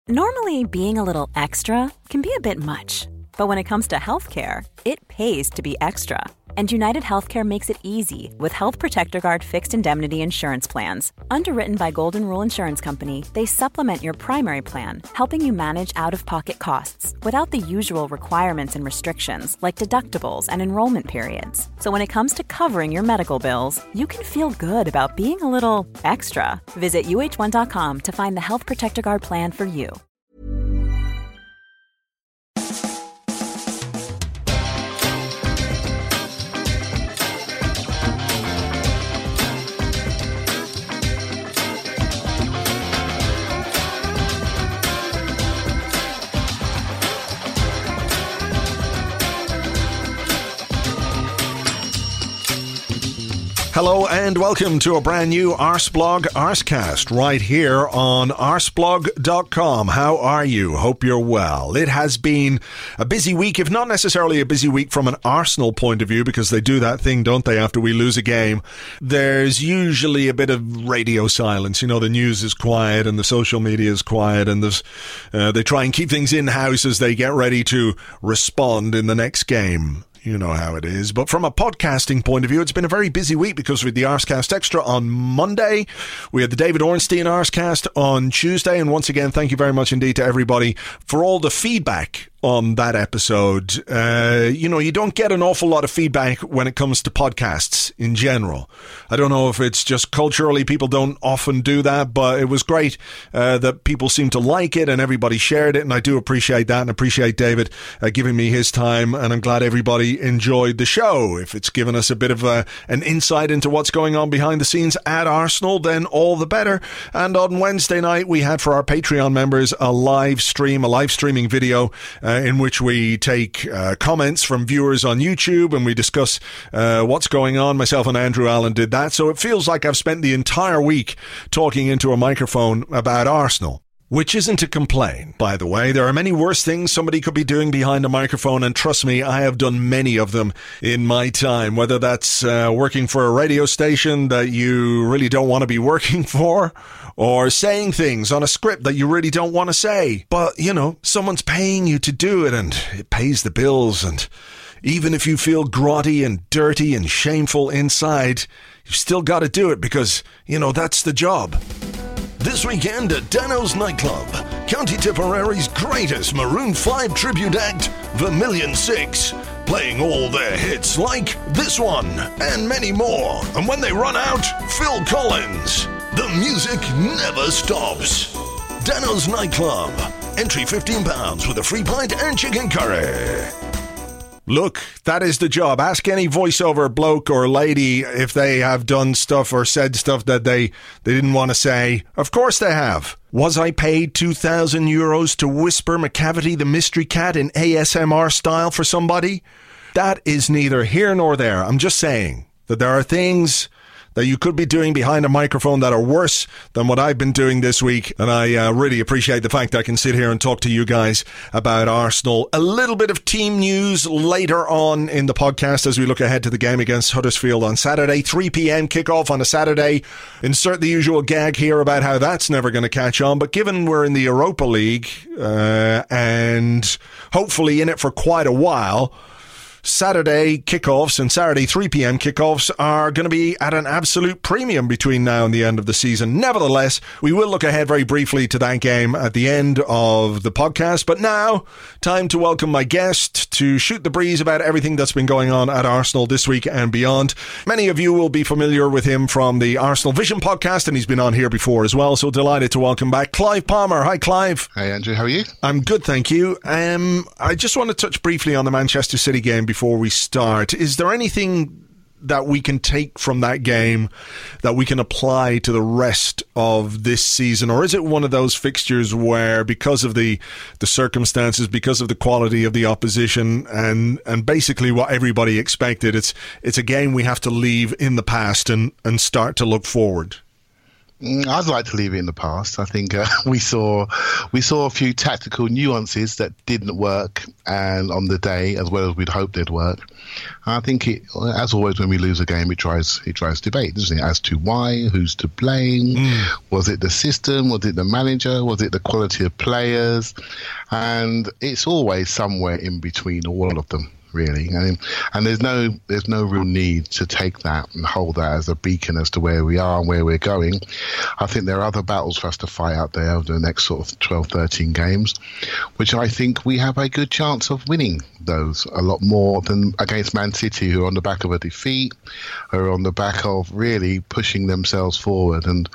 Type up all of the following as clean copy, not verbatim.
Normally, being a little extra can be a bit much, but when it comes to healthcare, it pays to be extra. And United Healthcare makes it easy with Health Protector Guard fixed indemnity insurance plans. Underwritten by Golden Rule Insurance Company, they supplement your primary plan, helping you manage out-of-pocket costs without the usual requirements and restrictions like deductibles and enrollment periods. So when it comes to covering your medical bills, you can feel good about being a little extra. Visit uh1.com to find the Health Protector Guard plan for you. Hello and welcome to a brand new Arseblog Arsecast right here on arseblog.com. How are you? Hope you're well. It has been a busy week, if not necessarily a busy week from an Arsenal point of view, because they do that thing, don't they, after we lose a game. There's usually a bit of radio silence. You know, the news is quiet and the social media is quiet, and they try and keep things in-house as they get ready to respond in the next game. You know how it is. But from a podcasting point of view, it's been a very busy week because we had the Arsecast Extra on Monday. We had the David Ornstein Arsecast on Tuesday. And once again, thank you very much indeed to everybody for all the feedback on that episode. You don't get an awful lot of feedback when it comes to podcasts in general. I don't know if it's just culturally people don't often do that, but it was great that people seem to like it and everybody shared it, and I do appreciate that and appreciate David giving me his time, and I'm glad everybody enjoyed the show. If it's given us a bit of an insight into what's going on behind the scenes at Arsenal, then all the better. And on Wednesday night we had for our Patreon members a live streaming video in which we take comments from viewers on YouTube and we discuss what's going on. Myself and Andrew Allen did that, so it feels like I've spent the entire week talking into a microphone about Arsenal. Which isn't to complain, by the way. There are many worse things somebody could be doing behind a microphone, and trust me, I have done many of them in my time, whether that's working for a radio station that you really don't want to be working for, or saying things on a script that you really don't want to say. But, someone's paying you to do it, and it pays the bills, and even if you feel grotty and dirty and shameful inside, you've still got to do it because, that's the job. This weekend at Dano's Nightclub, County Tipperary's greatest Maroon 5 tribute act, Vermilion 6, playing all their hits like this one and many more. And when they run out, Phil Collins. The music never stops. Dano's Nightclub. Entry £15 with a free pint and chicken curry. Look, that is the job. Ask any voiceover bloke or lady if they have done stuff or said stuff that they didn't want to say. Of course they have. Was I paid €2,000 to whisper McCavity the Mystery Cat in ASMR style for somebody? That is neither here nor there. I'm just saying that there are things that you could be doing behind a microphone that are worse than what I've been doing this week. And I really appreciate the fact that I can sit here and talk to you guys about Arsenal. A little bit of team news later on in the podcast as we look ahead to the game against Huddersfield on Saturday. 3 p.m. kickoff on a Saturday. Insert the usual gag here about how that's never going to catch on. But given we're in the Europa League and hopefully in it for quite a while, Saturday kickoffs and Saturday 3 p.m. kickoffs are going to be at an absolute premium between now and the end of the season. Nevertheless, we will look ahead very briefly to that game at the end of the podcast. But now, time to welcome my guest to shoot the breeze about everything that's been going on at Arsenal this week and beyond. Many of you will be familiar with him from the Arsenal Vision podcast, and he's been on here before as well. So delighted to welcome back Clive Palmer. Hi, Clive. Hi, Andrew. How are you? I'm good, thank you. I just want to touch briefly on the Manchester City game before we start. Is there anything that we can take from that game that we can apply to the rest of this season, or is it one of those fixtures where, because of the circumstances, because of the quality of the opposition, and basically what everybody expected, it's a game we have to leave in the past and start to look forward? I'd like to leave it in the past. I think we saw a few tactical nuances that didn't work, and on the day as well as we'd hoped they'd work. I think it, as always, when we lose a game, it drives debate, doesn't it? As to why, who's to blame? Was it the system? Was it the manager? Was it the quality of players? And it's always somewhere in between all of them, really. And there's no real need to take that and hold that as a beacon as to where we are and where we're going. I think there are other battles for us to fight out there over the next sort of 12, 13 games, which I think we have a good chance of winning those a lot more than against Man City, who are on the back of a defeat, are on the back of really pushing themselves forward. And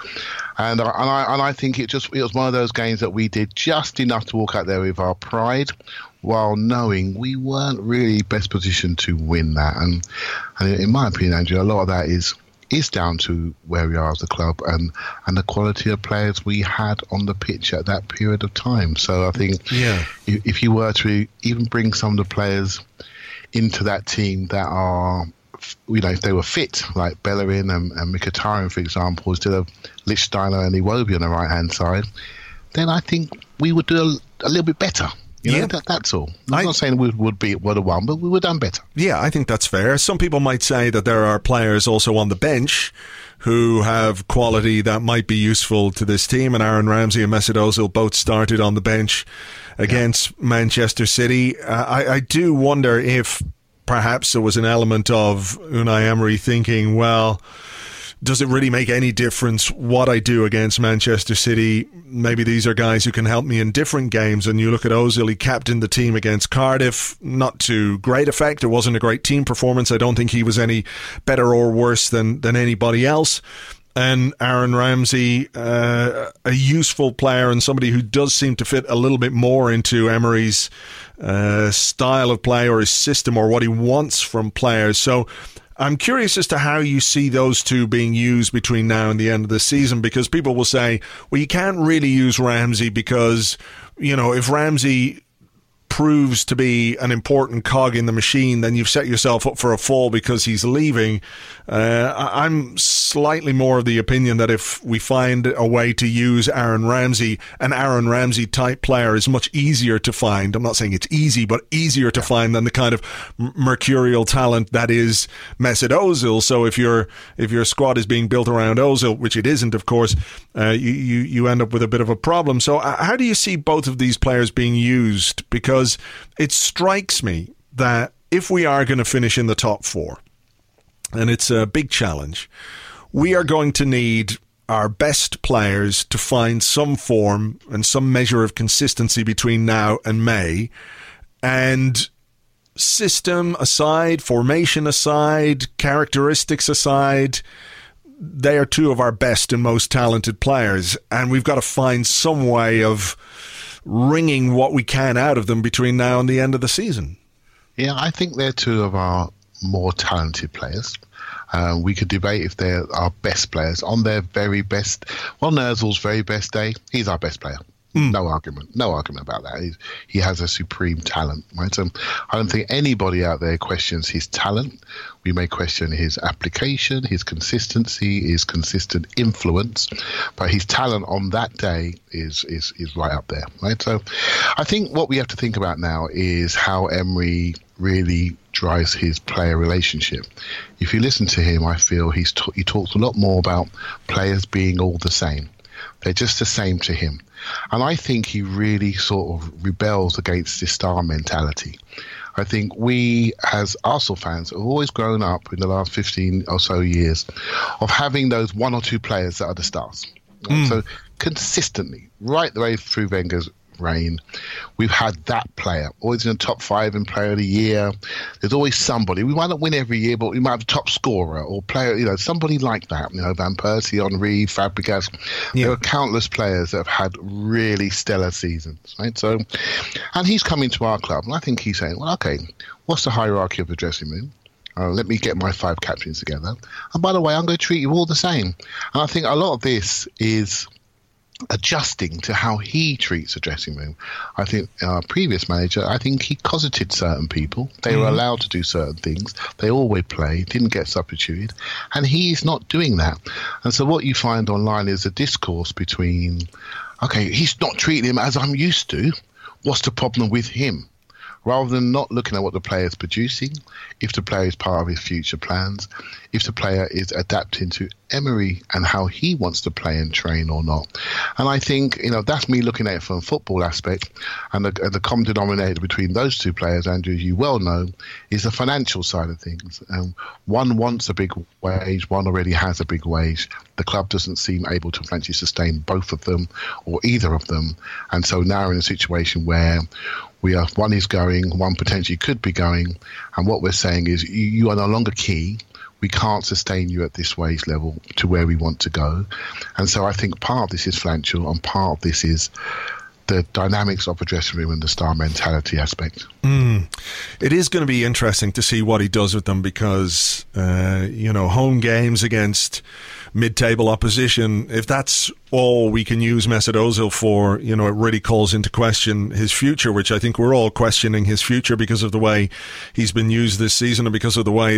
I think it was one of those games that we did just enough to walk out there with our pride, while knowing we weren't really best positioned to win that. And in my opinion, Andrew, a lot of that is down to where we are as a club and the quality of players we had on the pitch at that period of time. So I think if you were to even bring some of the players into that team that are, if they were fit, like Bellerin and Mkhitaryan, for example, instead of Lichtsteiner and Iwobi on the right-hand side, then I think we would do a little bit better. That's all. I'm not saying we would have won, but we would have done better. Yeah, I think that's fair. Some people might say that there are players also on the bench who have quality that might be useful to this team, and Aaron Ramsey and Mesut Ozil both started on the bench against Manchester City. I do wonder if perhaps there was an element of Unai Emery thinking, well, does it really make any difference what I do against Manchester City? Maybe these are guys who can help me in different games. And you look at Ozil, he captained the team against Cardiff, not to great effect. It wasn't a great team performance. I don't think he was any better or worse than anybody else. And Aaron Ramsey, a useful player and somebody who does seem to fit a little bit more into Emery's style of play or his system or what he wants from players. So I'm curious as to how you see those two being used between now and the end of the season, because people will say, well, you can't really use Ramsey because, if Ramsey proves to be an important cog in the machine, then you've set yourself up for a fall because he's leaving. I'm slightly more of the opinion that if we find a way to use Aaron Ramsey, an Aaron Ramsey type player is much easier to find. I'm not saying it's easy, but easier to find than the kind of mercurial talent that is Mesut Ozil. So if your squad is being built around Ozil, which it isn't, of course, you end up with a bit of a problem. So how do you see both of these players being used? Because it strikes me that if we are going to finish in the top four, and it's a big challenge, we are going to need our best players to find some form and some measure of consistency between now and May. And system aside, formation aside, characteristics aside, they are two of our best and most talented players. And we've got to find some way of wringing what we can out of them between now and the end of the season. Yeah, I think they're two of our more talented players. We could debate if they're our best players. On their very best, Ozil's very best day, he's our best player. No argument about that. He has a supreme talent, right? So I don't think anybody out there questions his talent. We may question his application, his consistency, his consistent influence, but his talent on that day is right up there, right? So I think what we have to think about now is how Emery really drives his player relationship. If you listen to him, I feel he talks a lot more about players being all the same. They're just the same to him. And I think he really sort of rebels against this star mentality. I think we, as Arsenal fans, have always grown up in the last 15 or so years of having those one or two players that are the stars. So consistently, right the way through Wenger's reign, we've had that player, always in the top 5 in player of the year. There's always somebody. We might not win every year, but we might have a top scorer or player, somebody like that. Van Persie, Henry, Fabregas. Yeah. There are countless players that have had really stellar seasons, right? So, and he's come into our club, and I think he's saying, well, okay, what's the hierarchy of the dressing room? Let me get my 5 captains together. And by the way, I'm going to treat you all the same. And I think a lot of this is adjusting to how he treats the dressing room. I think our previous manager, I think he cosseted certain people. They were allowed to do certain things. They always play, didn't get substituted, and he's not doing that. And so what you find online is a discourse between, okay, he's not treating him as I'm used to. What's the problem with him? Rather than not looking at what the player is producing, if the player is part of his future plans, if the player is adapting to Emery and how he wants to play and train or not. And I think, that's me looking at it from a football aspect. And the common denominator between those two players, Andrew, you well know, is the financial side of things. One wants a big wage, one already has a big wage. The club doesn't seem able to financially sustain both of them or either of them. And so now we're in a situation where one is going, one potentially could be going, and what we're saying is you are no longer key. We can't sustain you at this wage level to where we want to go. And so I think part of this is financial and part of this is the dynamics of the dressing room and the star mentality aspect. It is going to be interesting to see what he does with them because, home games against mid-table opposition, if that's all we can use Mesut Ozil for, it really calls into question his future, which I think we're all questioning his future because of the way he's been used this season and because of the way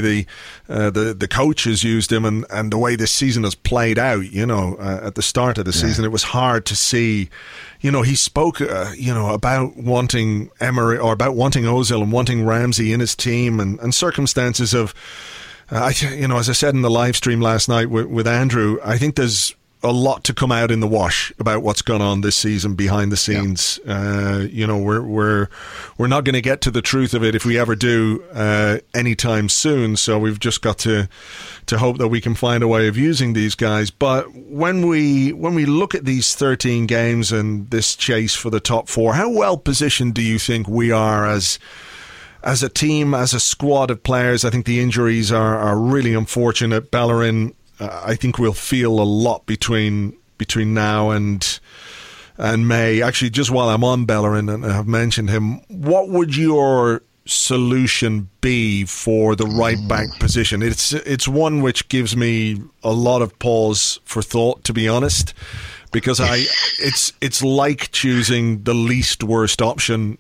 the coach has used him and the way this season has played out. At the start of the season, it was hard to see. He spoke, about wanting Emery or about wanting Ozil and wanting Ramsey in his team and circumstances of. As I said in the live stream last night with Andrew, I think there's a lot to come out in the wash about what's gone on this season behind the scenes. Yeah. We're not going to get to the truth of it if we ever do anytime soon. So we've just got to hope that we can find a way of using these guys. But when we look at these 13 games and this chase for the top four, how well positioned do you think we are as a team, as a squad of players? I think the injuries are really unfortunate. Bellerin, I think we'll feel a lot between now and May. Actually, just while I'm on Bellerin and I've mentioned him, what would your solution be for the right back position? It's one which gives me a lot of pause for thought, to be honest, because it's like choosing the least worst option.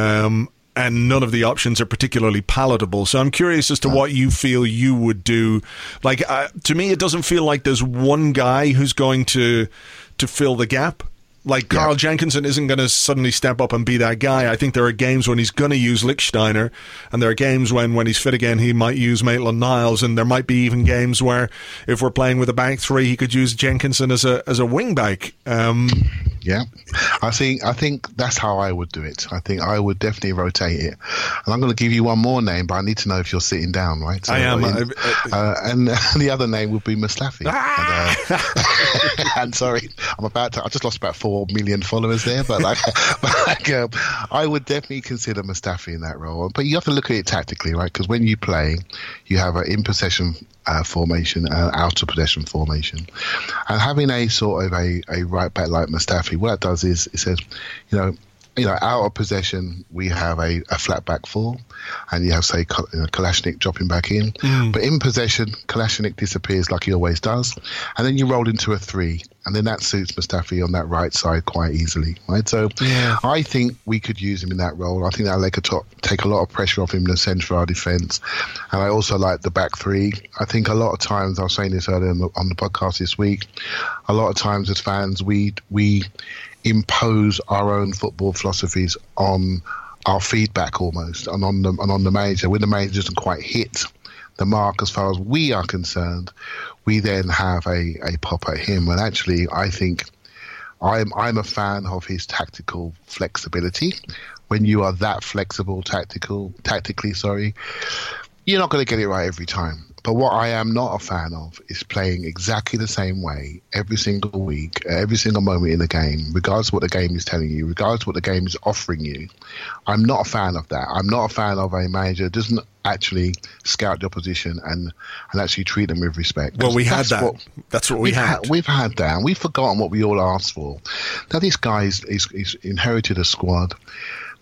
And none of the options are particularly palatable. So I'm curious as to what you feel you would do. Like, to me, it doesn't feel like there's one guy who's going to fill the gap. Like, Carl Jenkinson isn't going to suddenly step up and be that guy. I think there are games when he's going to use Lichtsteiner, and there are games when he's fit again, he might use Maitland-Niles, and there might be even games where, if we're playing with a back three, he could use Jenkinson as a wing back. Yeah, I think that's how I would do it. I think I would definitely rotate it. And I'm going to give you one more name, but I need to know if you're sitting down, right? So I am. And the other name would be Mustafi. And sorry, I just lost about 4 million followers there, but I would definitely consider Mustafi in that role. But you have to look at it tactically, right? Because when you play, you have an in-possession formation and out of possession formation, and having a sort of a right back like Mustafi, what it does is it says, out of possession we have a flat back four, and you have, say, Kalashnik dropping back in. But in possession, Kalashnik disappears like he always does, and then you roll into a three, and then that suits Mustafi on that right side quite easily, right? So I think we could use him in that role. I think that'll take a lot of pressure off him in the centre of our defence, and I also like the back three. I think a lot of times, I was saying this earlier on the podcast this week, a lot of times as fans we impose our own football philosophies on our feedback almost, and on the manager. When the manager doesn't quite hit the mark as far as we are concerned, we then have a pop at him. And actually, I think I'm a fan of his tactical flexibility. When you are that flexible tactically, you're not going to get it right every time. But what I am not a fan of is playing exactly the same way every single week, every single moment in the game, regardless of what the game is telling you, regardless of what the game is offering you. I'm not a fan of that. I'm not a fan of a manager who doesn't actually scout the opposition and actually treat them with respect. Well, we had that. That's what we had. We've had that, and we've forgotten what we all asked for. Now, this guy is inherited a squad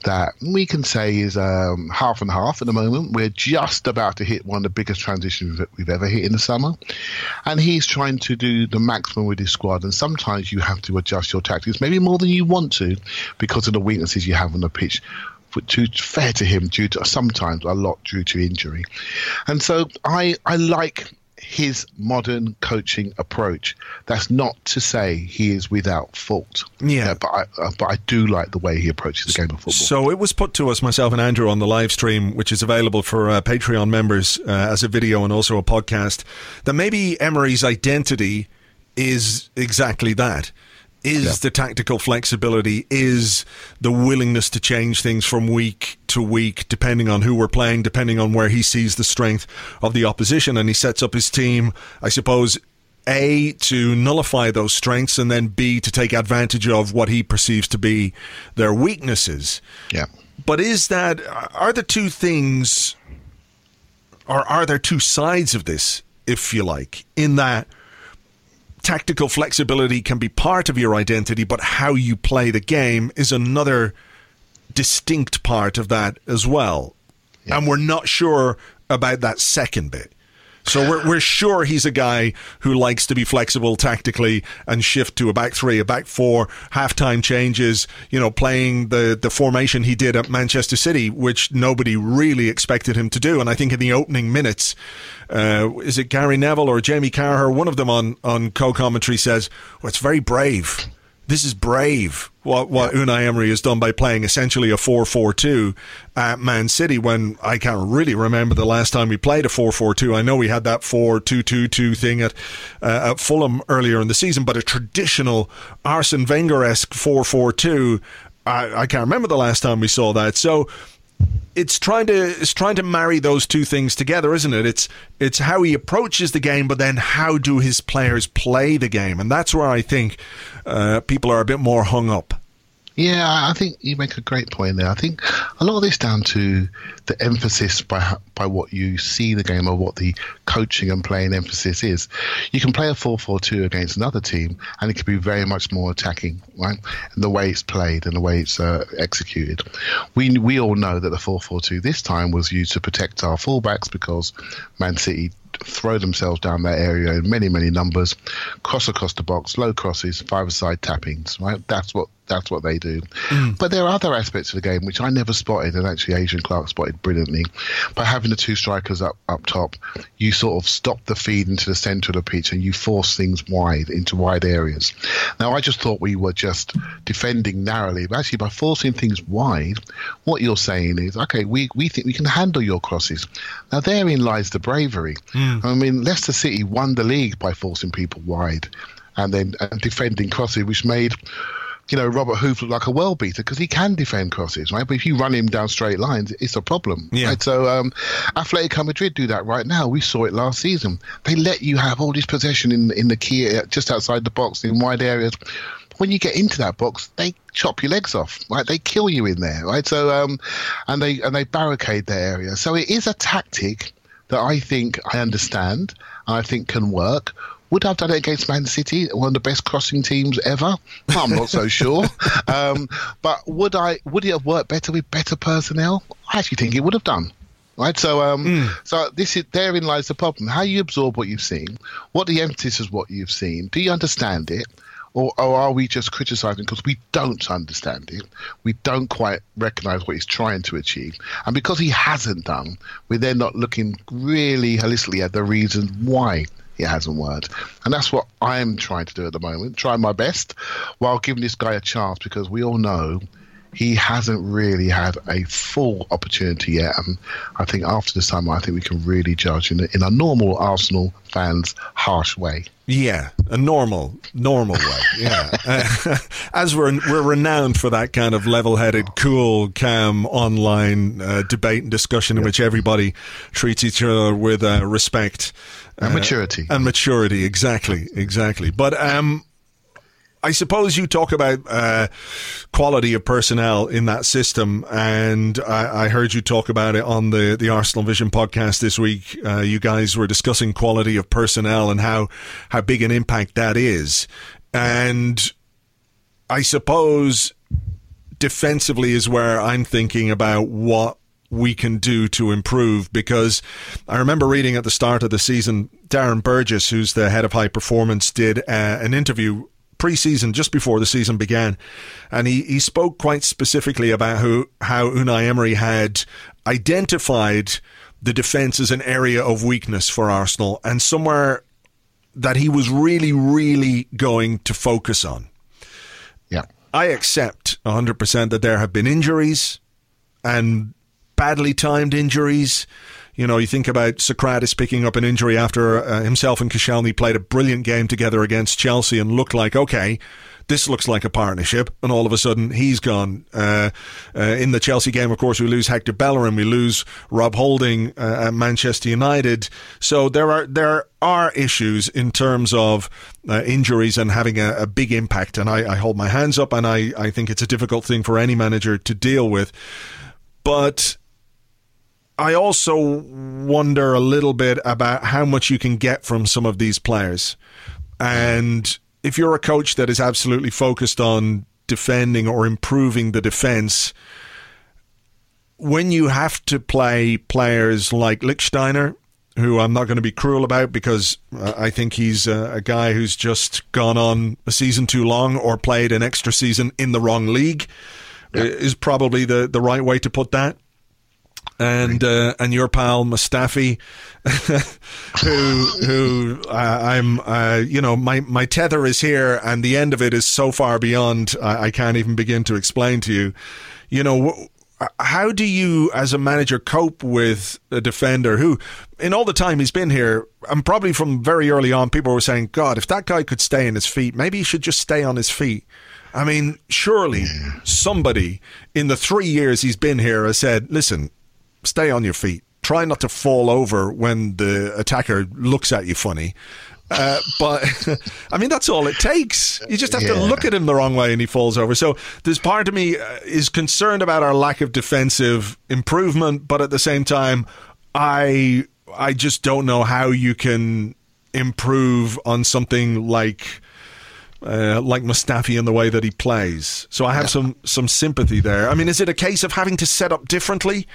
that we can say is half and half at the moment. We're just about to hit one of the biggest transitions that we've ever hit in the summer. And he's trying to do the maximum with his squad. And sometimes you have to adjust your tactics, maybe more than you want to, because of the weaknesses you have on the pitch. Fair to him, sometimes a lot due to injury. And so I like his modern coaching approach. That's not to say he is without fault. But I do like the way he approaches the game of football. So it was put to us, myself and Andrew, on the live stream, which is available for Patreon members as a video and also a podcast, that maybe Emery's identity is exactly that. Is the tactical flexibility, is the willingness to change things from week to week, depending on who we're playing, depending on where he sees the strength of the opposition. And he sets up his team, I suppose, A, to nullify those strengths, and then B, to take advantage of what he perceives to be their weaknesses. Yeah. But are the two things, or are there two sides of this, if you like, in that tactical flexibility can be part of your identity, but how you play the game is another distinct part of that as well. Yeah. And we're not sure about that second bit. So we're sure he's a guy who likes to be flexible tactically and shift to a back three, a back four, halftime changes, playing the formation he did at Manchester City, which nobody really expected him to do. And I think in the opening minutes, is it Gary Neville or Jamie Carragher? One of them on co-commentary says, well, it's very brave. This is brave, what Unai Emery has done by playing essentially a 4-4-2 at Man City, when I can't really remember the last time we played a 4-4-2. I know we had that 4-2-2-2 thing at Fulham earlier in the season, but a traditional Arsene Wenger-esque 4-4-2, I can't remember the last time we saw that. So it's trying to marry those two things together, isn't it? It's how he approaches the game, but then how do his players play the game? And that's where I think people are a bit more hung up. Yeah, I think you make a great point there. I think a lot of this down to the emphasis by what you see the game, or what the coaching and playing emphasis is. You can play a 4-4-2 against another team, and it can be very much more attacking, right? And the way it's played and the way it's executed. We all know that the 4-4-2 this time was used to protect our fullbacks, because Man City throw themselves down that area in many, many numbers, cross across the box, low crosses, five-a-side tappings, right? That's what they do. But there are other aspects of the game which I never spotted, and actually Adrian Clark spotted brilliantly. By having the two strikers up top, you sort of stop the feed into the centre of the pitch, and you force things wide, into wide areas. Now, I just thought we were just defending narrowly, but actually by forcing things wide, what you're saying is, okay, we think we can handle your crosses. Now, therein lies the bravery. I mean, Leicester City won the league by forcing people wide and defending crosses, which made Robert Hoof look like a well beater, because he can defend crosses, right? But if you run him down straight lines, it's a problem. Yeah. Right? So Atletico Madrid do that right now. We saw it last season. They let you have all this possession in the key, just outside the box, in wide areas. When you get into that box, they chop your legs off, right? They kill you in there, right? So and they barricade the area. So it is a tactic that I think I understand and I think can work. Would I have done it against Man City, one of the best crossing teams ever? I'm not so sure. But would it have worked better with better personnel? I actually think it would have done. Right, so therein lies the problem. How you absorb what you've seen, what the emphasis is, what you've seen. Do you understand it, or are we just criticising because we don't understand it? We don't quite recognise what he's trying to achieve, and because he hasn't done, we're then not looking really holistically at the reasons why it hasn't worked. And that's what I'm trying to do at the moment, trying my best while giving this guy a chance, because we all know he hasn't really had a full opportunity yet. And I think after the summer, I think we can really judge in a normal Arsenal fans' harsh way. Yeah, a normal way. Yeah, as we're renowned for that kind of level-headed, cool, calm online debate and discussion in which everybody treats each other with respect and maturity. And maturity, exactly. But I suppose you talk about quality of personnel in that system, and I heard you talk about it on the Arsenal Vision podcast this week. You guys were discussing quality of personnel and how big an impact that is. And I suppose, defensively is where I'm thinking about what we can do to improve, because I remember reading at the start of the season, Darren Burgess, who's the head of high performance, did an interview pre-season just before the season began, and he spoke quite specifically about how Unai Emery had identified the defence as an area of weakness for Arsenal and somewhere that he was really, really going to focus on. Yeah, I accept 100% that there have been injuries, and badly timed injuries. You know, you think about Socrates picking up an injury after himself and Koscielny played a brilliant game together against Chelsea and looked like, okay, this looks like a partnership, and all of a sudden he's gone. In the Chelsea game, of course, we lose Hector Bellerin, we lose Rob Holding at Manchester United. So there are issues in terms of injuries and having a big impact, and I hold my hands up, and I think it's a difficult thing for any manager to deal with. But I also wonder a little bit about how much you can get from some of these players. And if you're a coach that is absolutely focused on defending or improving the defence, when you have to play players like Lichtsteiner, who I'm not going to be cruel about because I think he's a guy who's just gone on a season too long or played an extra season in the wrong league, is probably the right way to put that. And your pal Mustafi, who my tether is here, and the end of it is so far beyond I can't even begin to explain to you. You know, how do you, as a manager, cope with a defender who, in all the time he's been here, and probably from very early on, people were saying, God, if that guy could stay on his feet, maybe he should just stay on his feet. I mean, surely somebody in the 3 years he's been here has said, listen, stay on your feet. Try not to fall over when the attacker looks at you funny. But, I mean, that's all it takes. You just have to look at him the wrong way and he falls over. So there's part of me is concerned about our lack of defensive improvement, but at the same time, I just don't know how you can improve on something like Mustafi in the way that he plays. So I have some sympathy there. I mean, is it a case of having to set up differently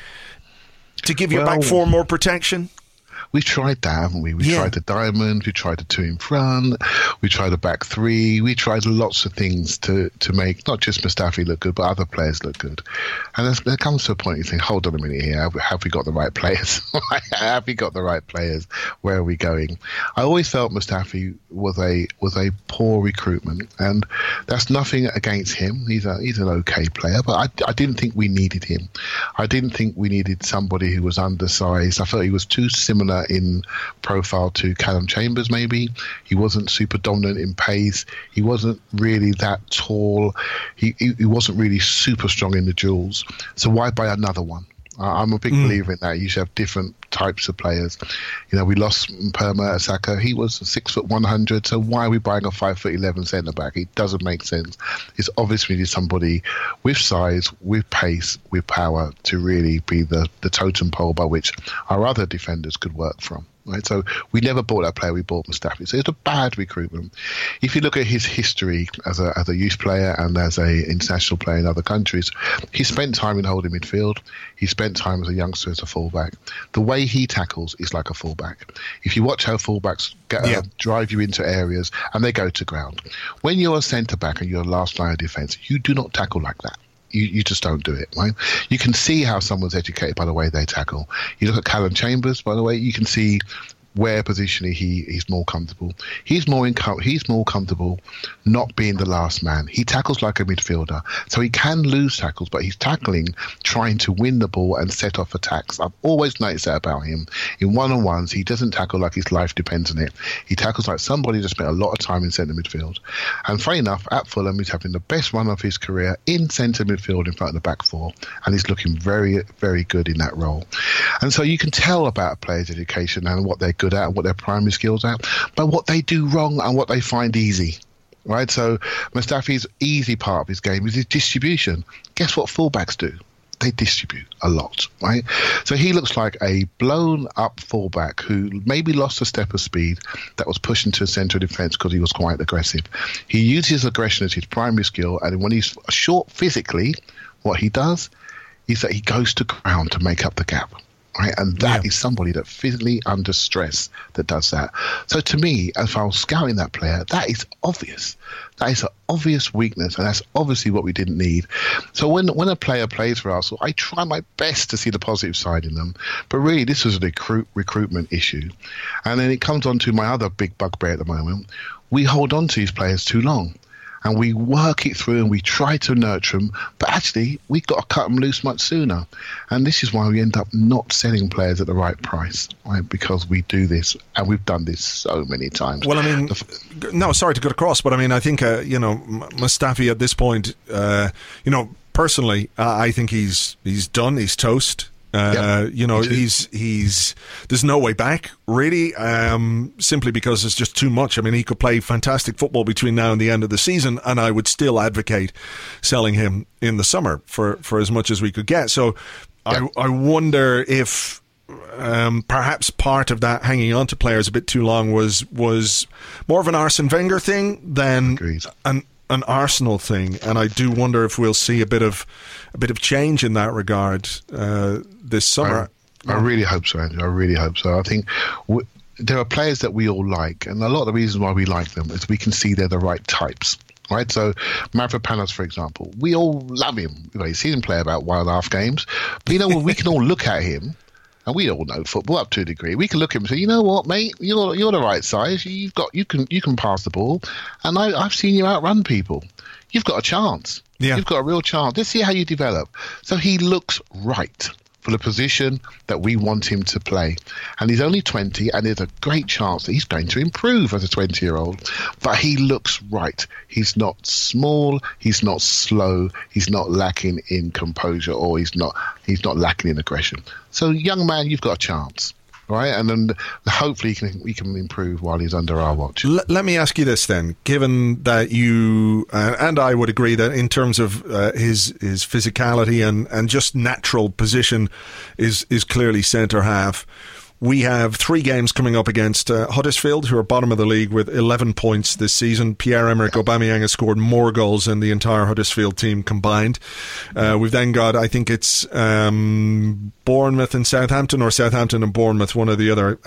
to give your back four more protection? We've tried that, haven't we? We tried the diamond, we tried the two in front, we tried the back three, we tried lots of things to make not just Mustafi look good, but other players look good. And there comes to a point you think, hold on a minute here, have we got the right players? Have we got the right players? Where are we going? I always felt Mustafi was a poor recruitment, and that's nothing against him. He's an okay player, but I didn't think we needed him. I didn't think we needed somebody who was undersized. I felt he was too similar in profile to Callum Chambers. Maybe he wasn't super dominant in pace. He wasn't really that tall. He wasn't really super strong in the duels. So why buy another one? I'm a big believer in that. You should have different types of players. You know, we lost Perma Asaka. He was 6'100". So why are we buying a 5'11" centre back? It doesn't make sense. It's obviously need somebody with size, with pace, with power to really be the totem pole by which our other defenders could work from. Right, so we never bought that player. We bought Mustafi. So it's a bad recruitment. If you look at his history as a youth player and as a international player in other countries, he spent time in holding midfield. He spent time as a youngster as a fullback. The way he tackles is like a fullback. If you watch how fullbacks drive you into areas and they go to ground, when you're a centre back and you're a last line of defence, you do not tackle like that. You just don't do it, right? You can see how someone's educated by the way they tackle. You look at Callum Chambers, by the way, you can see where positionally he's more comfortable. He's more comfortable not being the last man. He tackles like a midfielder, so he can lose tackles, but he's tackling, trying to win the ball and set off attacks. I've always noticed that about him. In one-on-ones, he doesn't tackle like his life depends on it. He tackles like somebody that spent a lot of time in centre midfield. And funny enough, at Fulham, he's having the best run of his career in centre midfield in front of the back four, and he's looking very, very good in that role. And so you can tell about a player's education and what they're good at and what their primary skills are, but what they do wrong and what they find easy. Right, so Mustafi's easy part of his game is his distribution. Guess what fullbacks do? they distribute a lot, right? So he looks like a blown-up fullback who maybe lost a step of speed that was pushed into the centre of defence because he was quite aggressive. He uses aggression as his primary skill, and when he's short physically, what he does is that he goes to ground to make up the gap. Right? And that is somebody that physically under stress that does that. So to me, if I was scouting that player, that is obvious. That is an obvious weakness, and that's obviously what we didn't need. So when a player plays for Arsenal, I try my best to see the positive side in them. But really, this was a recruitment issue. And then it comes on to my other big bugbear at the moment. We hold on to these players too long. And we work it through and we try to nurture them, but actually we've got to cut them loose much sooner. And this is why we end up not selling players at the right price, right? Because we do this, and we've done this so many times. Well, I mean, no, sorry to cut across, but I mean, I think, Mustafi at this point, personally, I think he's done, he's toast. He's there's no way back really, simply because it's just too much. I mean, he could play fantastic football between now and the end of the season, and I would still advocate selling him in the summer for as much as we could get. So I wonder if perhaps part of that hanging on to players a bit too long was more of an Arsene Wenger thing than an Arsenal thing, and I do wonder if we'll see a bit of change in that regard this summer. I really hope so, Andrew. I really hope so. I think there are players that we all like, and a lot of the reasons why we like them is we can see they're the right types. Right, so Mavropanos, for example, we all love him. You've seen him play about 1.5 games, but we can all look at him. And we all know football up to a degree. We can look at him and say, you know what, mate, you're the right size. You can pass the ball, and I've seen you outrun people. You've got a chance. Yeah. You've got a real chance. Let's see how you develop. So he looks right for the position that we want him to play. And he's only 20, and there's a great chance that he's going to improve as a 20-year-old. But he looks right. He's not small, he's not slow, he's not lacking in composure, or he's not lacking in aggression. So, young man, you've got a chance. Right, and then hopefully we can improve while he's under our watch. Let me ask you this then, given that you and I would agree that in terms of his physicality and just natural position is clearly centre half. We have 3 games coming up against Huddersfield, who are bottom of the league with 11 points this season. Pierre-Emerick Aubameyang has scored more goals than the entire Huddersfield team combined. We've then got, I think it's Bournemouth and Southampton, or Southampton and Bournemouth, one or the other.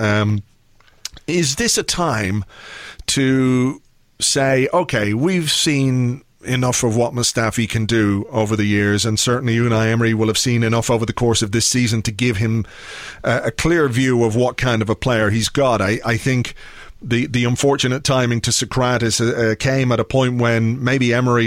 Is this a time to say, okay, we've seen enough of what Mustafi can do over the years, and certainly Unai Emery will have seen enough over the course of this season to give him a clear view of what kind of a player he's got. I think the unfortunate timing to Socrates came at a point when maybe Emery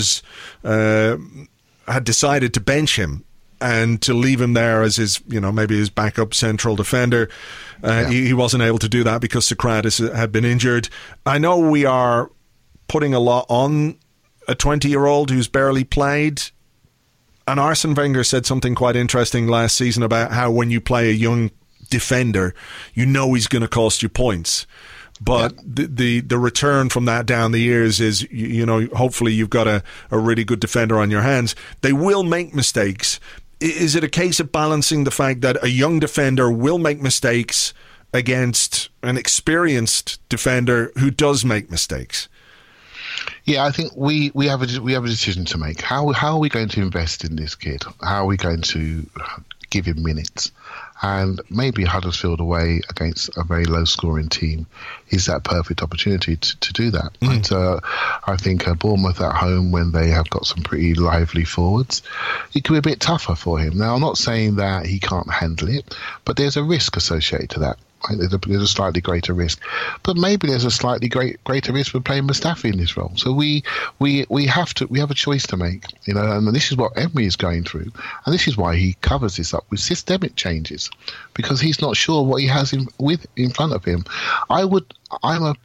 had decided to bench him and to leave him there as his, maybe his backup central defender. He wasn't able to do that because Socrates had been injured. I know we are putting a lot on a 20-year-old who's barely played. And Arsene Wenger said something quite interesting last season about how when you play a young defender, you know he's going to cost you points. But the return from that down the years is, hopefully you've got a really good defender on your hands. They will make mistakes. Is it a case of balancing the fact that a young defender will make mistakes against an experienced defender who does make mistakes? Yeah, I think we have a decision to make. How are we going to invest in this kid? How are we going to give him minutes? And maybe Huddersfield away against a very low-scoring team is that perfect opportunity to do that. But I think Bournemouth at home, when they have got some pretty lively forwards, it could be a bit tougher for him. Now, I'm not saying that he can't handle it, but there's a risk associated to that. There's a slightly greater risk, but maybe there's a slightly greater risk for playing Mustafi in this role. So we have a choice to make, and this is what Emery is going through, and this is why he covers this up with systemic changes, because he's not sure what he has in front of him. I'm a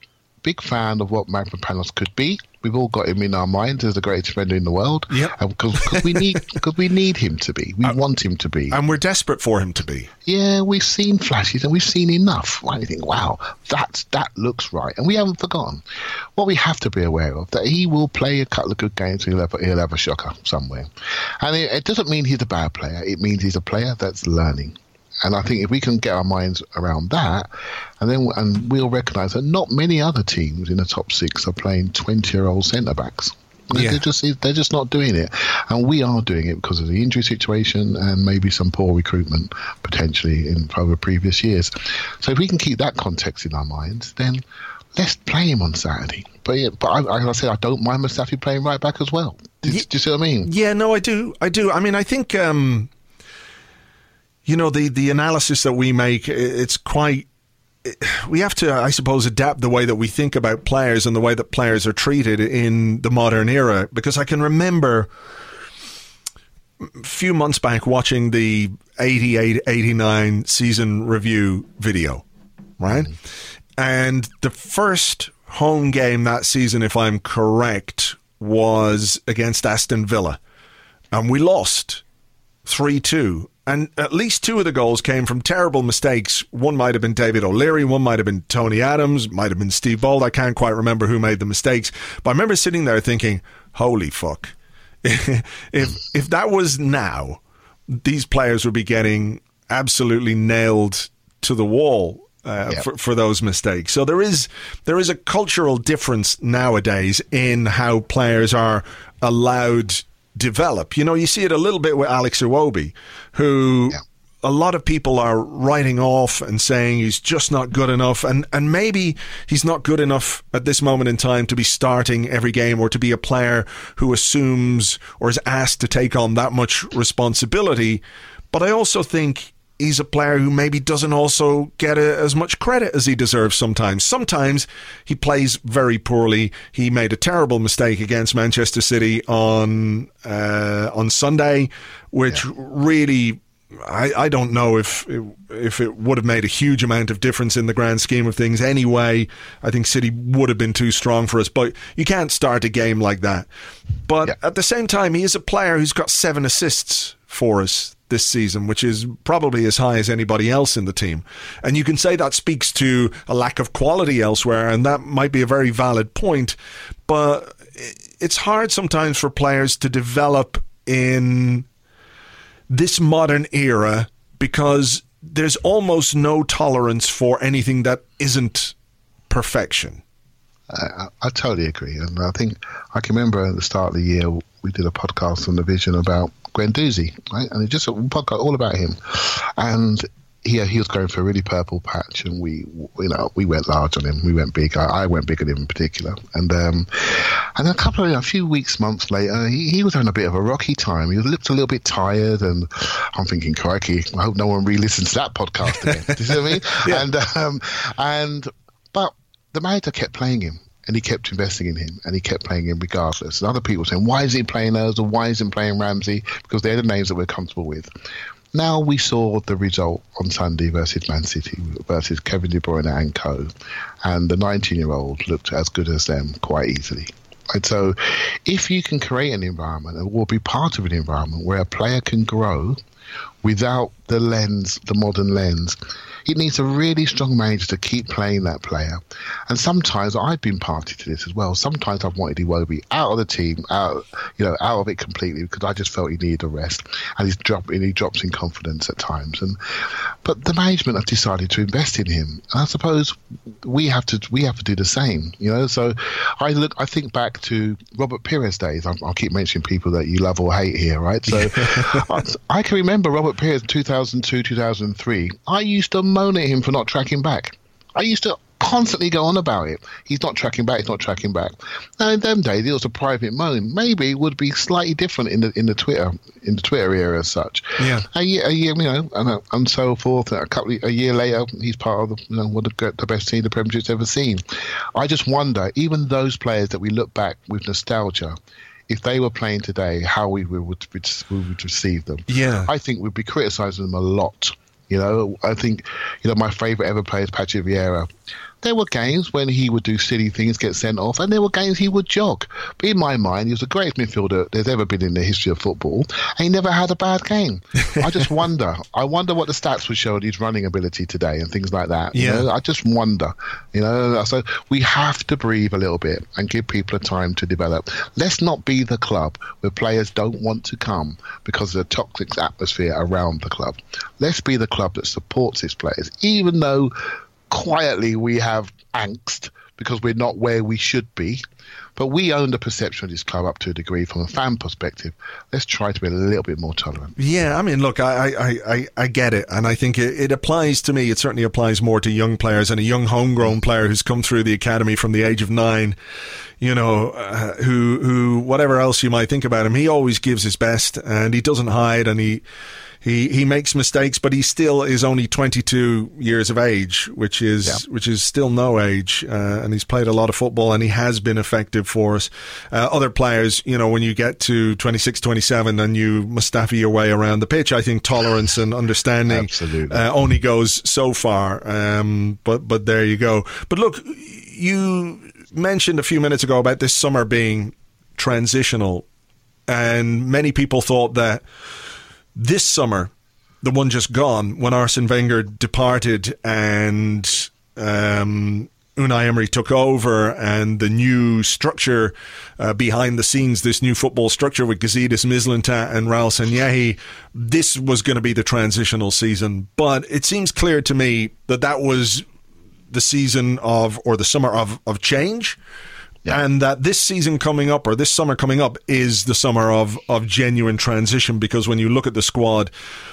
big fan of what Mavropanos could be. We've all got him in our minds as the greatest defender in the world. Yep. Because we need him to be. We want him to be. And we're desperate for him to be. Yeah, we've seen flashes and we've seen enough. Right? You think, wow, that looks right. And we haven't forgotten. What we have to be aware of, that he will play a couple of good games and he'll have a shocker somewhere. And it doesn't mean he's a bad player. It means he's a player that's learning. And I think if we can get our minds around that, and we'll recognise that not many other teams in the top 6 are playing 20-year-old centre-backs. Yeah. They're just not doing it. And we are doing it because of the injury situation and maybe some poor recruitment potentially in over previous years. So if we can keep that context in our minds, then let's play him on Saturday. But like I said, I don't mind Mustafi playing right back as well. Do you see what I mean? Yeah, no, I do. I mean, I think... the analysis that we make, it's quite... We have to, I suppose, adapt the way that we think about players and the way that players are treated in the modern era. Because I can remember a few months back watching the 88-89 season review video, right? And the first home game that season, if I'm correct, was against Aston Villa. And we lost 3-2. And at least 2 of the goals came from terrible mistakes. One might have been David O'Leary, one might have been Tony Adams, might have been Steve Bold. I can't quite remember who made the mistakes. But I remember sitting there thinking, holy fuck. If that was now, these players would be getting absolutely nailed to the wall for those mistakes. So there is a cultural difference nowadays in how players are allowed develop. You see it a little bit with Alex Iwobi, who a lot of people are writing off and saying he's just not good enough, and maybe he's not good enough at this moment in time to be starting every game or to be a player who assumes or is asked to take on that much responsibility. But I also think he's a player who maybe doesn't also get as much credit as he deserves sometimes. Sometimes he plays very poorly. He made a terrible mistake against Manchester City on Sunday, which really... I don't know if it would have made a huge amount of difference in the grand scheme of things anyway. I think City would have been too strong for us, but you can't start a game like that. But at the same time, he is a player who's got 7 assists for us this season, which is probably as high as anybody else in the team. And you can say that speaks to a lack of quality elsewhere, and that might be a very valid point. But it's hard sometimes for players to develop in this modern era because there's almost no tolerance for anything that isn't perfection. I totally agree. And I think I can remember at the start of the year we did a podcast on the Vision about Guendouzi, right? And it's just a podcast all about him. And he was going for a really purple patch, and we went large on him. We went big. I went big on him in particular. And a few months later, he was having a bit of a rocky time. He looked a little bit tired, and I'm thinking, crikey, I hope no one re-listens to that podcast again. Do you see what I mean? But the manager kept playing him, and he kept investing in him, and he kept playing him regardless. And other people saying, why is he playing Ozil? Why isn't he playing Ramsey? Because they're the names that we're comfortable with. Now we saw the result on Sunday versus Man City, versus Kevin De Bruyne and co. And the 19-year-old looked as good as them quite easily. And so if you can create an environment or be part of an environment where a player can grow without the modern lens, it needs a really strong manager to keep playing that player. And sometimes I've been party to this as well. Sometimes I've wanted Iwobi out of the team, out of it completely, because I just felt he needed a rest, and he drops in confidence at times. But the management have decided to invest in him, and I suppose we have to do the same. So I think back to Robert Pires days. I'll keep mentioning people that you love or hate here, right? So I can remember Robert Pires 2002, 2003. I used to moan at him for not tracking back. I used to constantly go on about it. He's not tracking back. Now in them days it was a private moan. Maybe it would be slightly different in the Twitter era as such. Yeah. A year, and so forth. A year later, he's part of the best team the Premiership's ever seen. I just wonder, even those players that we look back with nostalgia, if they were playing today, how we would receive them. Yeah. I think we'd be criticising them a lot. I think, my favourite ever player is Patrick Vieira. there were games when he would do silly things, get sent off, and there were games he would jog. But in my mind, he was the greatest midfielder there's ever been in the history of football, and he never had a bad game. I just wonder. I wonder what the stats would show on his running ability today and things like that. Yeah. You know? I just wonder. You know, so we have to breathe a little bit and give people a time to develop. Let's not be the club where players don't want to come because of the toxic atmosphere around the club. Let's be the club that supports its players, even though quietly we have angst because we're not where we should be. But we own the perception of this club up to a degree from a fan perspective. Let's try to be a little bit more tolerant. Yeah, I mean, look, I get it. And I think it applies to me. It certainly applies more to young players, and a young homegrown player who's come through the academy from the age of 9, you know, who whatever else you might think about him, he always gives his best and he doesn't hide, and he makes mistakes, but he still is only 22 years of age, which is still no age, and he's played a lot of football and he has been effective for us. Other players, you know, when you get to 26, 27 and you Mustafi your way around the pitch, I think tolerance and understanding only goes so far. But there you go. But look, you mentioned a few minutes ago about this summer being transitional, and many people thought that this summer, the one just gone, when Arsene Wenger departed and Unai Emery took over, and the new structure behind the scenes, this new football structure with Gazidis, Mislintat and Raul Sanllehi, this was going to be the transitional season. But it seems clear to me that was the season or the summer of change. Yeah. And that this season coming up, or this summer coming up, is the summer of genuine transition, because when you look at the squad,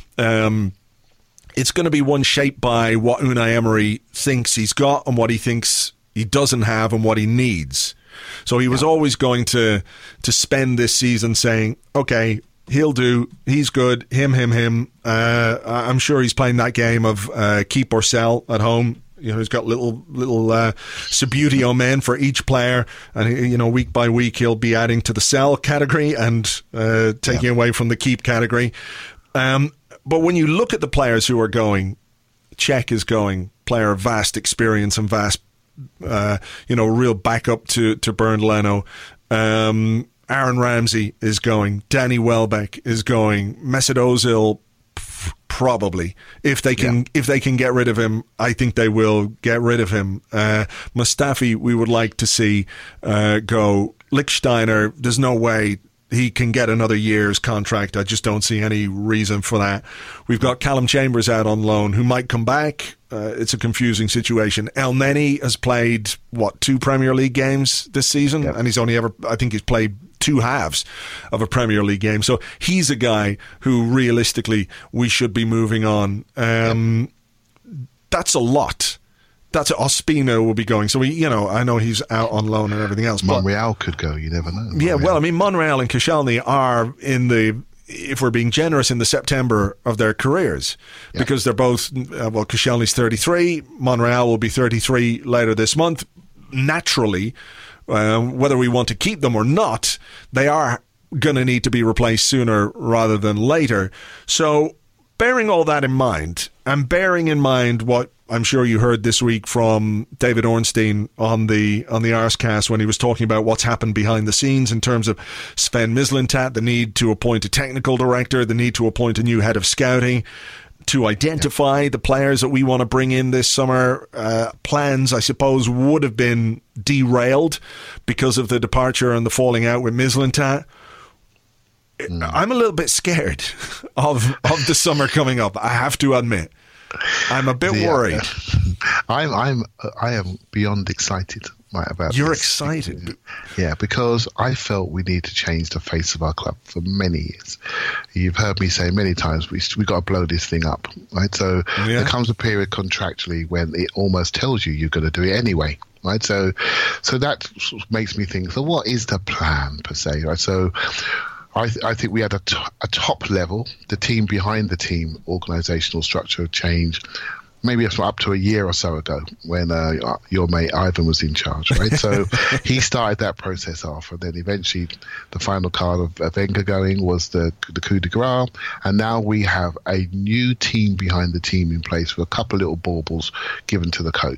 it's going to be one shaped by what Unai Emery thinks he's got and what he thinks he doesn't have and what he needs. So he was always going to spend this season saying, okay, he'll do, he's good, him. I'm sure he's playing that game of keep or sell at home. You know, he's got little Subbuteo men for each player, and you know, week by week he'll be adding to the sell category and taking away from the keep category. But when you look at the players who are going, Cech is going, player of vast experience and vast, real backup to Bernd Leno. Aaron Ramsey is going, Danny Welbeck is going, Mesut Ozil. Probably, if they can get rid of him, I think they will get rid of him. Mustafi, we would like to see go. Lichtsteiner, there's no way he can get another year's contract. I just don't see any reason for that. We've got Callum Chambers out on loan, who might come back. It's a confusing situation. El Neni has played 2 Premier League games this season, and he's played 2 halves of a Premier League game. So he's a guy who realistically we should be moving on. That's a lot. That's Ospina will be going. So I know he's out on loan and everything else. Monreal could go. You never know. Yeah, well, I mean, Monreal and Koscielny are if we're being generous, in the September of their careers, because they're both, Koscielny's 33, Monreal will be 33 later this month. Naturally, whether we want to keep them or not, they are going to need to be replaced sooner rather than later. So, bearing all that in mind, and bearing in mind what I'm sure you heard this week from David Ornstein on the Arscast, when he was talking about what's happened behind the scenes in terms of Sven Mislintat, the need to appoint a technical director, the need to appoint a new head of scouting, to identify the players that we want to bring in this summer. Plans, I suppose, would have been derailed because of the departure and the falling out with Mislintat. I'm a little bit scared of the summer coming up, I have to admit. I'm a bit worried. I am beyond excited about You're this. excited? Yeah, because I felt we need to change the face of our club for many years. You've heard me say many times, we got to blow this thing up, right? So there comes a period contractually when it almost tells you you're going to do it anyway, right? So that makes me think, so what is the plan per se, right? So I think we had a top level, the team behind the team, organisational structure change, maybe up to a year or so ago when your mate Ivan was in charge, right? So he started that process off, and then eventually the final card of Wenger going was the coup de grace, and now we have a new team behind the team in place with a couple of little baubles given to the coach.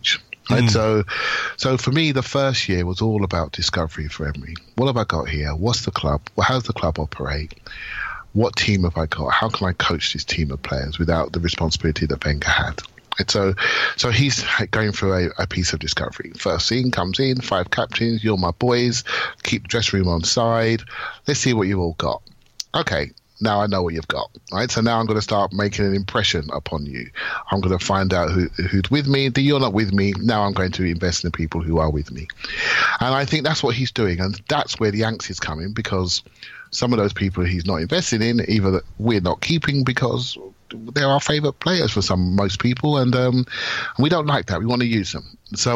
Right? So for me, the first year was all about discovery for Emery. What have I got here? What's the club? Well, how does the club operate? What team have I got? How can I coach this team of players without the responsibility that Wenger had? And so he's going through a piece of discovery. First scene comes in, 5 captains, you're my boys, keep the dressing room on side. Let's see what you've all got. Okay, now I know what you've got, right? So now I'm going to start making an impression upon you. I'm going to find out who's with me. You're not with me. Now I'm going to invest in the people who are with me. And I think that's what he's doing. And that's where the angst is coming, because some of those people he's not investing in, either that we're not keeping because they're our favourite players for most people, and we don't like that. We want to use them. So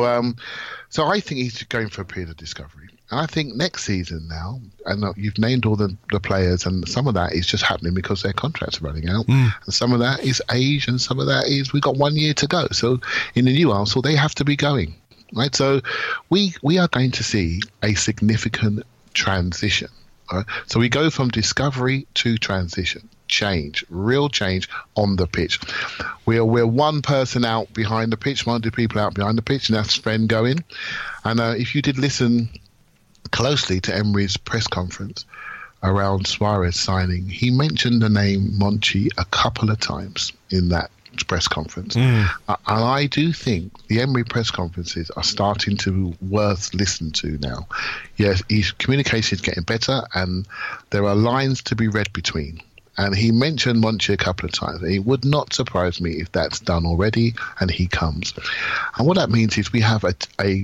I think he's going for a period of discovery. And I think next season now, and you've named all the players, and some of that is just happening because their contracts are running out, and some of that is age, and some of that is we've got 1 year to go. So in the new Arsenal, they have to be going, right? So we are going to see a significant transition. Right? So we go from discovery to transition. Change, real change on the pitch. We're one person out behind the pitch, 1 or 2 people out behind the pitch, and that's Sven going. And if you did listen closely to Emery's press conference around Suarez signing, he mentioned the name Monchi a couple of times in that press conference. And I do think the Emery press conferences are starting to be worth listening to now. Yes, his communication is getting better, and there are lines to be read between. And he mentioned Monchi a couple of times. It would not surprise me if that's done already and he comes. And what that means is we have a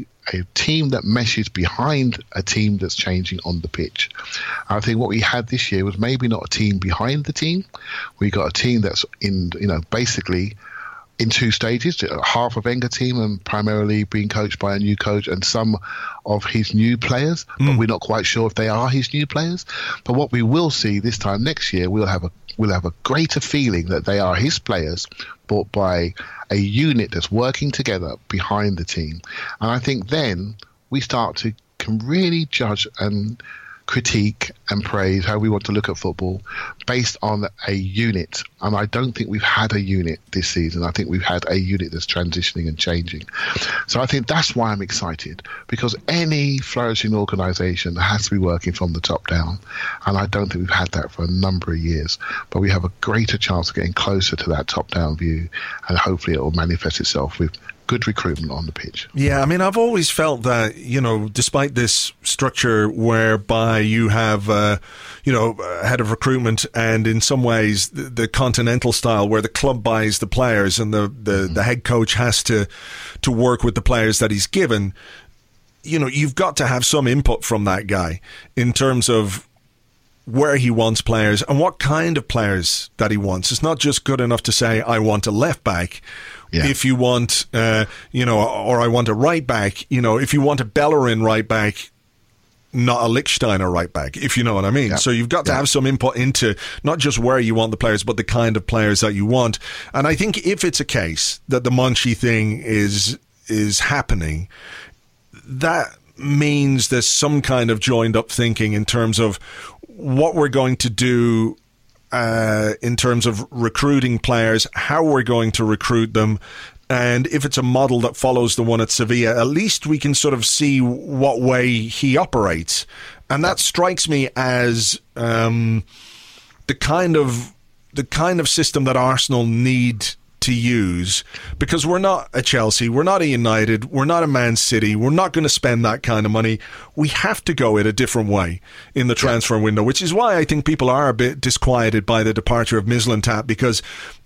team that meshes behind a team that's changing on the pitch. I think what we had this year was maybe not a team behind the team. We got a team that's basically in 2 stages, half of Wenger team and primarily being coached by a new coach and some of his new players, but we're not quite sure if they are his new players. But what we will see this time next year, we'll have a greater feeling that they are his players brought by a unit that's working together behind the team. And I think then we can really judge and critique and praise how we want to look at football based on a unit. And I don't think we've had a unit this season. I think we've had a unit that's transitioning and changing. So I think that's why I'm excited, because any flourishing organisation has to be working from the top down. And I don't think we've had that for a number of years. But we have a greater chance of getting closer to that top-down view, and hopefully it will manifest itself with good recruitment on the pitch. Yeah, I mean, I've always felt that, despite this structure whereby you have, a head of recruitment and in some ways the continental style where the club buys the players and the head coach has to work with the players that he's given, you've got to have some input from that guy in terms of where he wants players and what kind of players that he wants. It's not just good enough to say, I want a left back. Yeah. If you want, or I want a right back, if you want a Bellerin right back, not a Lichtsteiner right back, if you know what I mean. Yeah. So you've got to have some input into not just where you want the players, but the kind of players that you want. And I think if it's a case that the Monchi thing is happening, that means there's some kind of joined up thinking in terms of what we're going to do in terms of recruiting players, how we're going to recruit them, and if it's a model that follows the one at Sevilla, at least we can sort of see what way he operates. And that strikes me as the kind of system that Arsenal need to use, because we're not a Chelsea, we're not a United, we're not a Man City, we're not going to spend that kind of money. We have to go it a different way in the transfer window, which is why I think people are a bit disquieted by the departure of Mislintat, because,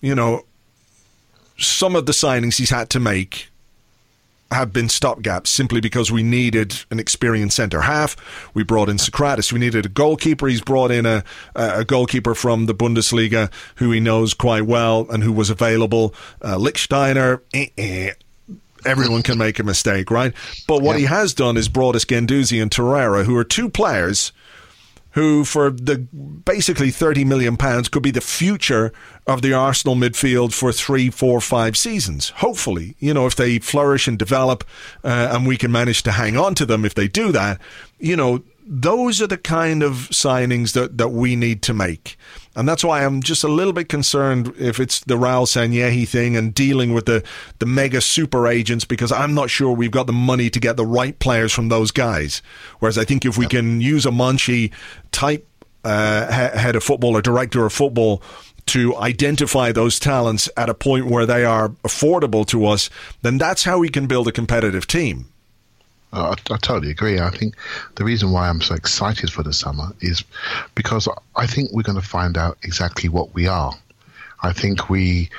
some of the signings he's had to make have been stopgaps simply because we needed an experienced centre half. We brought in Socrates. We needed a goalkeeper. He's brought in a goalkeeper from the Bundesliga who he knows quite well and who was available. Lichtsteiner, everyone can make a mistake, right? But what he has done is brought us Guendouzi and Torreira, who are 2 players who, for the basically £30 million, could be the future of the Arsenal midfield for 3, 4, 5 seasons. Hopefully, if they flourish and develop, and we can manage to hang on to them, if they do that, those are the kind of signings that we need to make. And that's why I'm just a little bit concerned if it's the Raul Sanllehi thing and dealing with the mega super agents, because I'm not sure we've got the money to get the right players from those guys. Whereas I think if we can use a Monchi type head of football or director of football to identify those talents at a point where they are affordable to us, then that's how we can build a competitive team. I totally agree. I think the reason why I'm so excited for the summer is because I think we're going to find out exactly what we are. I think we're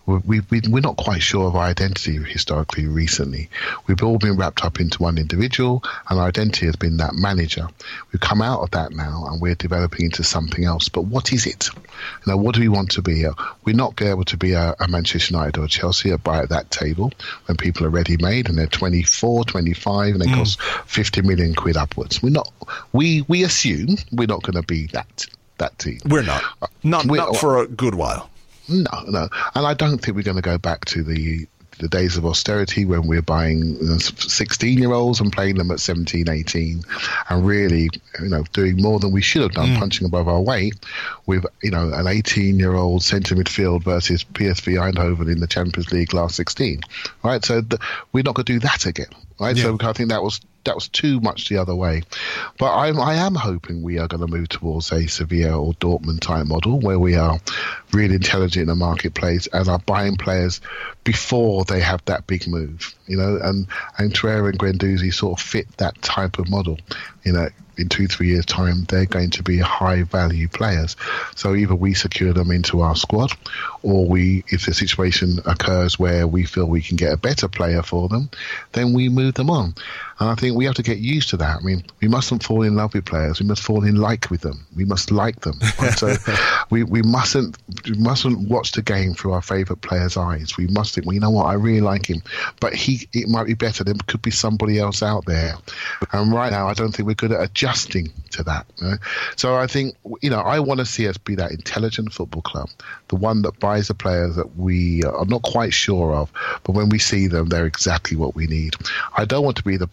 not quite sure of our identity historically recently. We've all been wrapped up into one individual, and our identity has been that manager. We've come out of that now, and we're developing into something else. But what is it? What do we want to be? We're not able to be a Manchester United or Chelsea at that table when people are ready-made and they're 24, 25, and they cost 50 million quid upwards. We're not. We assume we're not going to be that team. We're not. Not for a good while. No. And I don't think we're going to go back to the days of austerity when we're buying 16-year-olds and playing them at 17, 18 and really, doing more than we should have done, punching above our weight with, an 18-year-old centre midfield versus PSV Eindhoven in the Champions League last 16, right? So we're not going to do that again, right? Yeah. So I think that was too much the other way. But I am hoping we are going to move towards a Sevilla or Dortmund type model where we are really intelligent in the marketplace and are buying players before they have that big move, and Traore and Guendouzi sort of fit that type of model. In 2-3 years' time, they're going to be high-value players. So either we secure them into our squad, or if the situation occurs where we feel we can get a better player for them, then we move them on. And I think we have to get used to that. I mean, we mustn't fall in love with players. We must fall in like with them. We must like them. So we mustn't watch the game through our favourite player's eyes. We must think, well, you know what, I really like him, but it might be better. There could be somebody else out there. And right now, I don't think we're good at adjusting to that. So I think, I want to see us be that intelligent football club, the one that buys the players that we are not quite sure of, but when we see them, they're exactly what we need. I don't want to be the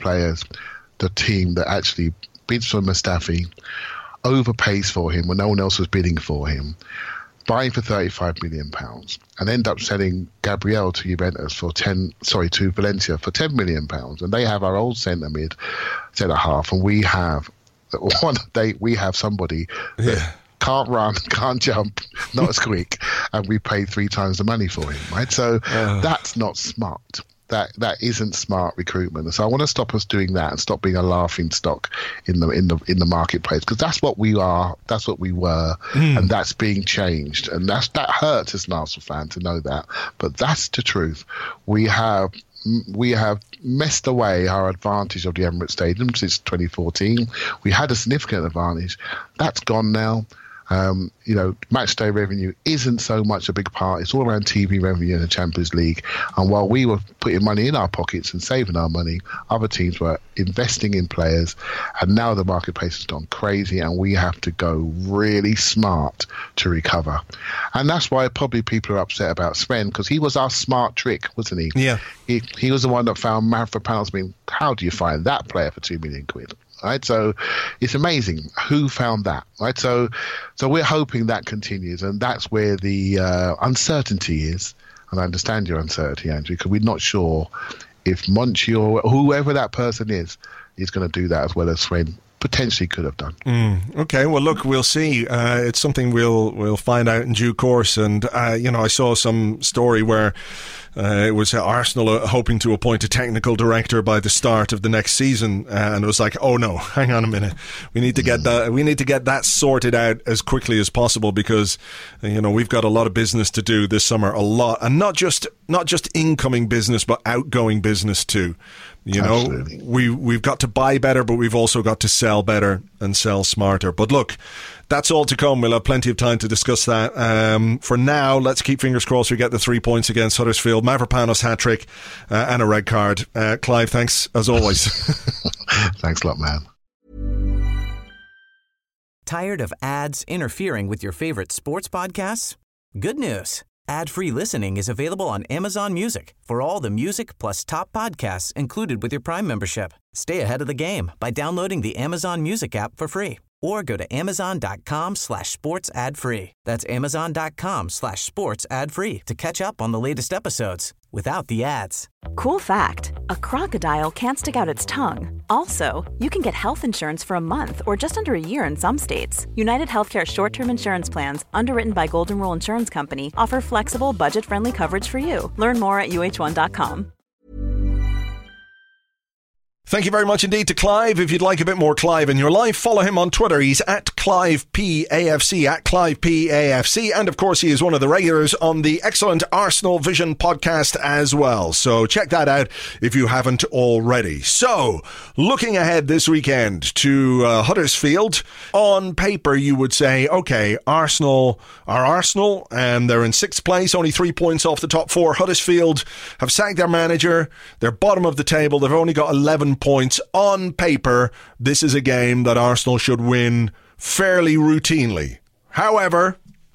team that actually bids for Mustafi, overpays for him when no one else was bidding for him, buying for £35 million, and end up selling Gabriel to Juventus to Valencia for £10 million, and they have our old centre half, and we have somebody that can't run, can't jump, not as quick, and we paid 3 times the money for him, right? So that's not smart. That isn't smart recruitment. So I want to stop us doing that and stop being a laughing stock in the marketplace, because that's what we are, that's what we were, and that's being changed. And that hurts as an Arsenal fan to know that, but that's the truth. We have messed away our advantage of the Emirates Stadium since 2014. We had a significant advantage. That's gone now. Match day revenue isn't so much a big part. It's all around TV revenue in the Champions League. And while we were putting money in our pockets and saving our money, other teams were investing in players. And now the marketplace has gone crazy, and we have to go really smart to recover. And that's why probably people are upset about Sven, because he was our smart trick, wasn't he? Yeah. He was the one that found Mavropanos. I mean, how do you find that player for £2 million? Right, so it's amazing who found that. Right, so we're hoping that continues, and that's where the uncertainty is. And I understand your uncertainty, Andrew, because we're not sure if Monchi or whoever that person is going to do that as well as Sven potentially could have done. Okay, well, look, we'll see. It's something we'll find out in due course. And I saw some story where it was Arsenal hoping to appoint a technical director by the start of the next season, and it was like, oh no, hang on a minute, we need to get that sorted out as quickly as possible, because we've got a lot of business to do this summer, a lot, and not just incoming business but outgoing business too. Absolutely. We've got to buy better, but we've also got to sell better and sell smarter. But look, that's all to come. We'll have plenty of time to discuss that. For now, let's keep fingers crossed we get the 3 points against Huddersfield. Mavropanos hat-trick and a red card. Clive, thanks as always. Thanks a lot, man. Tired of ads interfering with your favorite sports podcasts? Good news. Ad-free listening is available on Amazon Music for all the music plus top podcasts included with your Prime membership. Stay ahead of the game by downloading the Amazon Music app for free or go to amazon.com/sports ad free. That's amazon.com/sports ad free to catch up on the latest episodes without the ads. Cool fact, a crocodile can't stick out its tongue. Also, you can get health insurance for a month or just under a year in some states. United Healthcare short-term insurance plans, underwritten by Golden Rule Insurance Company, offer flexible, budget-friendly coverage for you. Learn more at uh1.com. Thank you very much indeed to Clive. If you'd like a bit more Clive in your life, follow him on Twitter. He's at ClivePAFC, at ClivePAFC. And of course, he is one of the regulars on the excellent Arsenal Vision podcast as well. So check that out if you haven't already. So, looking ahead this weekend to Huddersfield, on paper you would say, okay, Arsenal are Arsenal and they're in 6th place, only 3 points off the top 4. Huddersfield have sacked their manager. They're bottom of the table. They've only got 11 points. On paper, this is a game that Arsenal should win fairly routinely. However,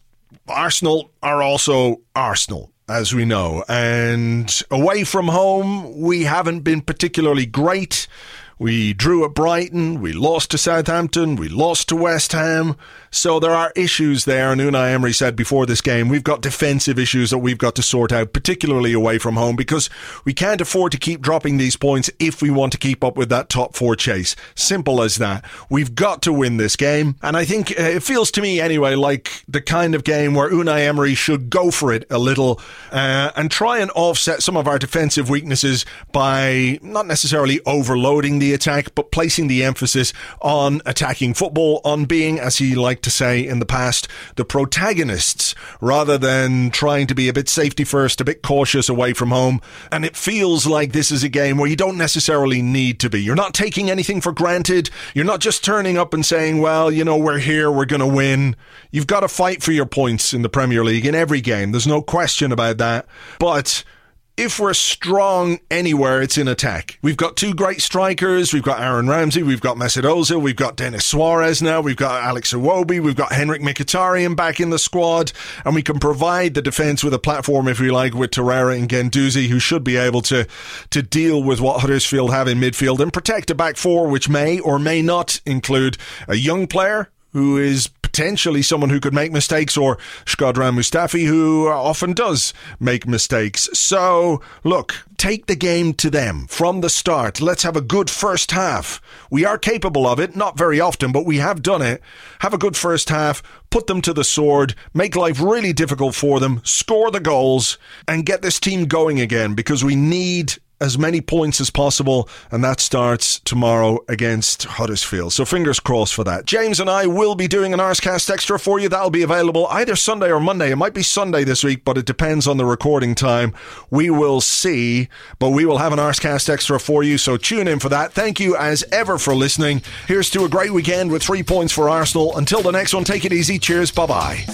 Arsenal are also Arsenal, as we know, and away from home, we haven't been particularly great. We drew at Brighton, we lost to Southampton, we lost to West Ham. So there are issues there, and Unai Emery said before this game, we've got defensive issues that we've got to sort out, particularly away from home, because we can't afford to keep dropping these points if we want to keep up with that top 4 chase. Simple as that. We've got to win this game, and I think it feels to me anyway like the kind of game where Unai Emery should go for it a little and try and offset some of our defensive weaknesses by not necessarily overloading the attack, but placing the emphasis on attacking football, on being, as he liked to say in the past, the protagonists, rather than trying to be a bit safety first, a bit cautious away from home. And it feels like this is a game where you don't necessarily need to be. You're not taking anything for granted. You're not just turning up and saying, well, you know, we're here, we're going to win. You've got to fight for your points in the Premier League in every game. There's no question about that. But if we're strong anywhere, it's in attack. We've got 2 great strikers. We've got Aaron Ramsey. We've got Mesut Ozil. We've got Denis Suarez now. We've got Alex Iwobi. We've got Henrik Mkhitaryan back in the squad. And we can provide the defence with a platform, if we like, with Torreira and Guendouzi, who should be able to deal with what Huddersfield have in midfield and protect a back 4, which may or may not include a young player who is potentially someone who could make mistakes, or Shkodran Mustafi, who often does make mistakes. So, look, take the game to them from the start. Let's have a good first half. We are capable of it, not very often, but we have done it. Have a good first half, put them to the sword, make life really difficult for them, score the goals, and get this team going again, because we need as many points as possible, and that starts tomorrow against Huddersfield. So fingers crossed for that. James and I will be doing an Arscast Extra for you. That'll be available either Sunday or Monday. It might be Sunday this week, but it depends on the recording time. We will see, but we will have an Arscast Extra for you, so tune in for that. Thank you as ever for listening. Here's to a great weekend with 3 points for Arsenal. Until the next one, take it easy. Cheers. Bye-bye.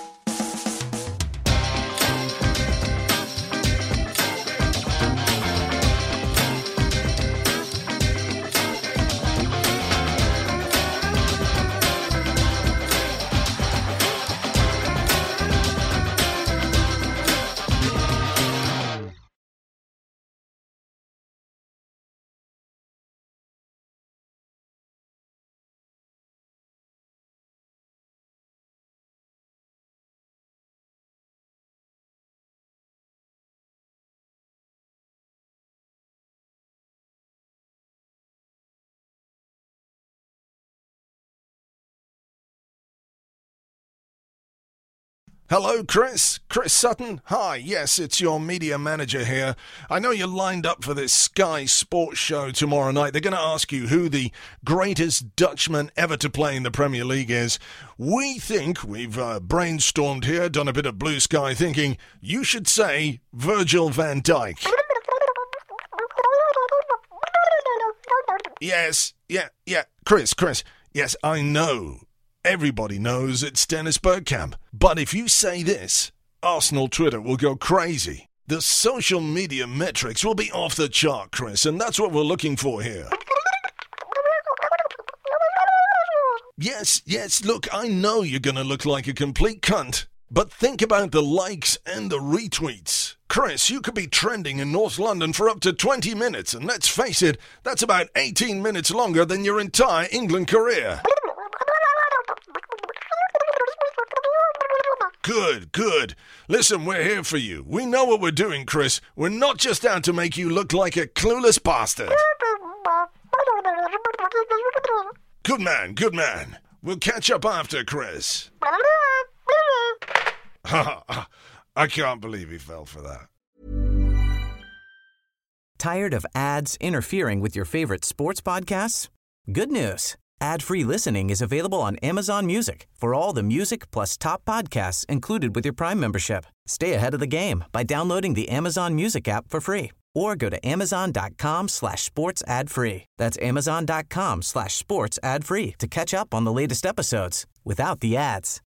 Hello, Chris. Chris Sutton. Hi, yes, it's your media manager here. I know you're lined up for this Sky Sports show tomorrow night. They're going to ask you who the greatest Dutchman ever to play in the Premier League is. We think, we've brainstormed here, done a bit of blue sky thinking, you should say Virgil van Dijk. Yes, yeah, Chris, yes, I know. Everybody knows it's Dennis Bergkamp. But if you say this, Arsenal Twitter will go crazy. The social media metrics will be off the chart, Chris, and that's what we're looking for here. Yes, look, I know you're going to look like a complete cunt. But think about the likes and the retweets. Chris, you could be trending in North London for up to 20 minutes, and let's face it, that's about 18 minutes longer than your entire England career. Good, good. Listen, we're here for you. We know what we're doing, Chris. We're not just out to make you look like a clueless bastard. Good man, good man. We'll catch up after, Chris. I can't believe he fell for that. Tired of ads interfering with your favorite sports podcasts? Good news. Ad-free listening is available on Amazon Music for all the music plus top podcasts included with your Prime membership. Stay ahead of the game by downloading the Amazon Music app for free or go to amazon.com/sports ad free. That's amazon.com/sports ad free to catch up on the latest episodes without the ads.